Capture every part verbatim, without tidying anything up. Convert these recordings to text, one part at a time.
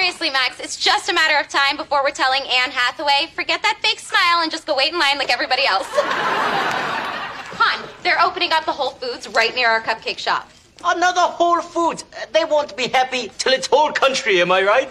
seriously, Max, it's just a matter of time before we're telling Anne Hathaway, forget that fake smile and just go wait in line like everybody else. Hon, they're opening up the Whole Foods right near our cupcake shop. Another Whole Foods. They won't be happy till it's whole country, am I right?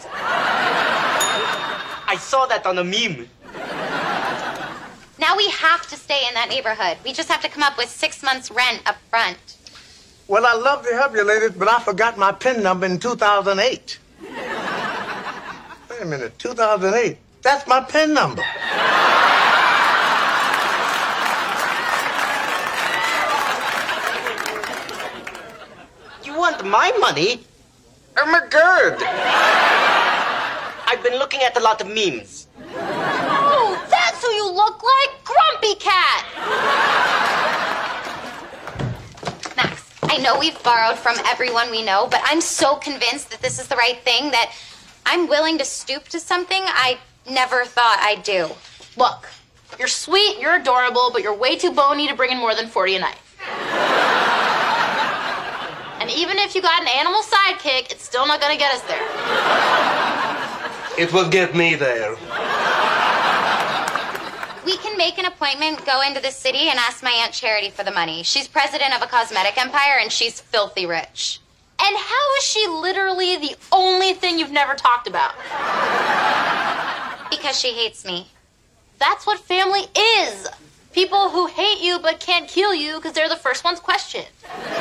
I saw that on a meme. Now we have to stay in that neighborhood. We just have to come up with six months' rent up front. Well, I'd love to help you, ladies, but I forgot my PIN number in two thousand eight. Wait a minute, two thousand eight. That's my PIN number. You want my money? Ermagerd. I've been looking at a lot of memes. Oh, that's who you look like, Grumpy Cat. Max, I know we've borrowed from everyone we know, but I'm so convinced that this is the right thing that I'm willing to stoop to something I never thought I'd do. Look, you're sweet, you're adorable, but you're way too bony to bring in more than forty a night. And even if you got an animal sidekick, it's still not gonna get us there. It will get me there. We can make an appointment, go into the city, and ask my Aunt Charity for the money. She's president of a cosmetic empire, and she's filthy rich. And how is she literally the only thing you've never talked about? Because she hates me. That's what family is. People who hate you but can't kill you because they're the first ones questioned.